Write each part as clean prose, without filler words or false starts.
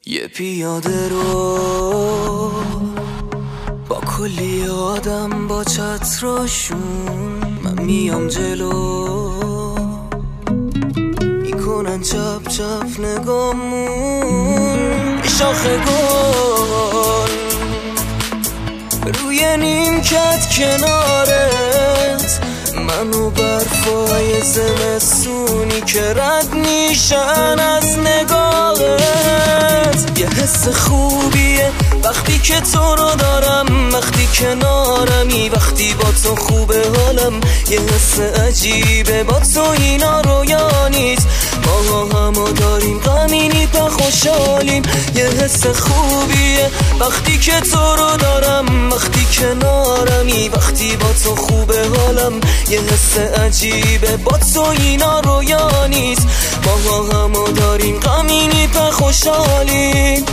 یه پیاده رو با کلی آدم با چتراشون، من میام جلو میکنن چپ چپ نگامون. شاخه گل روی نیمکت کنارت، منو برفای زمستونی که رد میشن از نگاهت. یه حس خوبیه وقتی که تو رو دارم، وقتی کنارمی، وقتی با تو خوبه حالم. یه حس عجیبه با تو اینا رویا نیست، ما همو داریم غمی نیست و خوشحالیم. یه حس خوبیه وقتی که تو رو دارم، وقتی کنارمی، وقتی با تو خوبه حالم. یه حس عجیبه با تو اینا رویا نیست، ما همو داریم غمی نیست و خوشحالیم.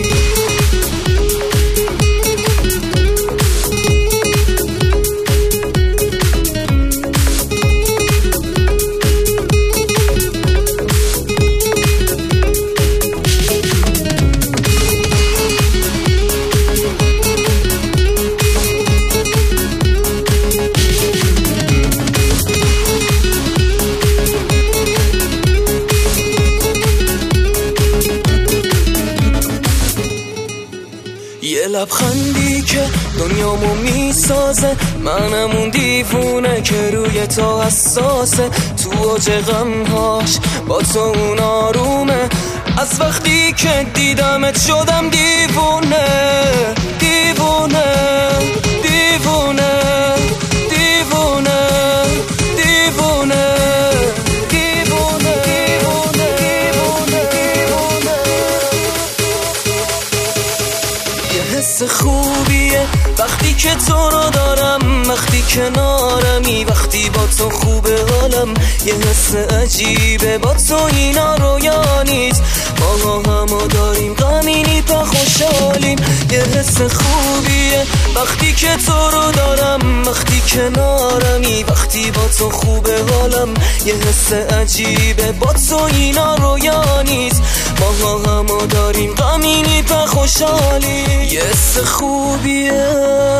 یه لبخندی که دنیامو میسازه، منم اون دیوونه که روی تو حساسه. تو اوج غمهاش با تو اون آرومه، از وقتی که دیدمت شدم دیوونه دیوونه دیوونه دیوونه دیوونه دیوونه دیوونه دیوونه. یه حس خوبیه وقتی که تو رو دارم، وقتی کنارمی، وقتی با تو خوبه حالم. یه حس عجیبه با تو اینا رویا نیست، ما همو داریم غمی نیست و خوشحالیم. یه حس خوبیه وقتی که تو رو دارم، وقتی کنارمی، وقتی با تو خوبه حالم. یه حس عجیبه با تو اینا رویا نیست، ما همو داریم غمی نیست و خوشحالیم. یه حس خوبیه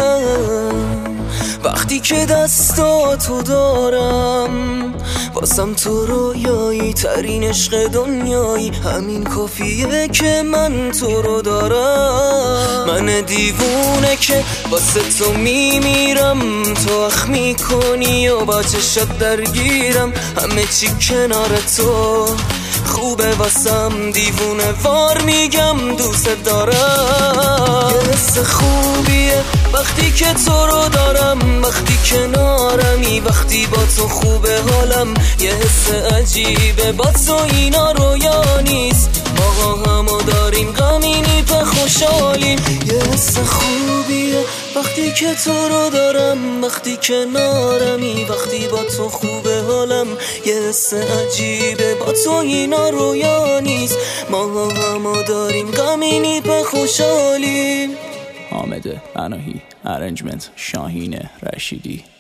وقتی که دستاتو دارم، واسم تو رویایی ترین عشق دنیایی. همین کافیه که من تو رو دارم، من دیوونه که واسه تو میمیرم. تو اخ میکنی و با چشات درگیرم، همه چی کنار تو خوبه واسم. دیوونه وار میگم دوست دارم. یه حس خوبیه وقتی که تو رو دارم، وقتی کنارمی، وقتی با تو خوبه حالم. یه حس عجیبه با تو اینا رویا نیست، ما همو داریم غمی نیست و خوشحالیم. یه حس خوبیه وقتی که تو رو دارم، وقتی کنارمی، وقتی با تو خوبه حالم. یه حس عجیبه با تو اینا رویا نیست، ما همو داریم غمی نیست و خوشحالیم. حامد پناهی، ارنجمنت شاهین رشیدی.